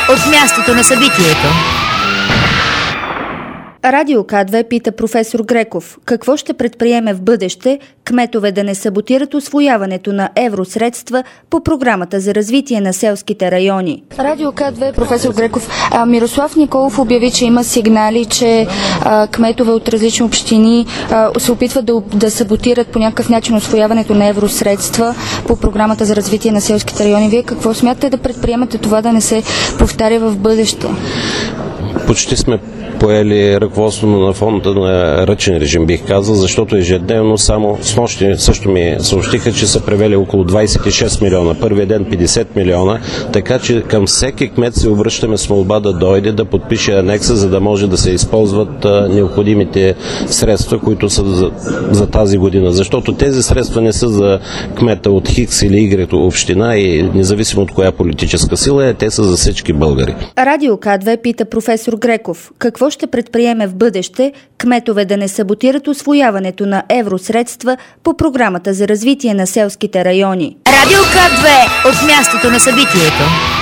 от мястото на събитието. Радио К2 пита професор Греков какво ще предприеме в бъдеще кметове да не саботират усвояването на евросредства по програмата за развитие на селските райони. Радио К2, професор Греков, Мирослав Николов обяви, че има сигнали, че кметове от различни общини се опитват да саботират по някакъв начин усвояването на евросредства по програмата за развитие на селските райони. Вие какво смятате да предприемате това да не се повтаря в бъдеще? Почти сме поели ръководството на фонда на ръчен режим, бих казал, защото ежедневно само снощи също ми съобщиха, че са превели около 26 милиона. Първия ден 50 милиона, така че към всеки кмет се обръщаме с молба да дойде, да подпише анекса, за да може да се използват необходимите средства, които са за тази година. Защото тези средства не са за кмета от Хикс или Y община и независимо от коя политическа сила те са за всички българи. Радио К2 пита професор Греков какво ще предприеме в бъдеще кметове да не саботират усвояването на евросредства по програмата за развитие на селските райони. Радио К2 от мястото на събитието.